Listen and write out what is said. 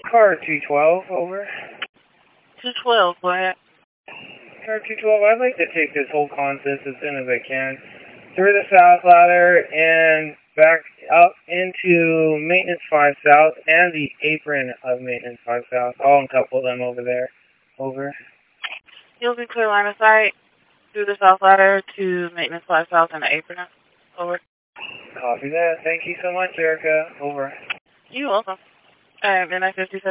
Car 212, over. 212, go ahead. Car 212, I'd like to take this whole consist as soon as I can. Through the South Ladder and back up into Maintenance 5 South and the apron of Maintenance 5 South. I'll uncouple them over there. Over. You'll be clear line of sight through the South Ladder to Maintenance 5 South and the apron. Over. Copy that. Thank you so much, Erica. Over. You're welcome. Midnight 57.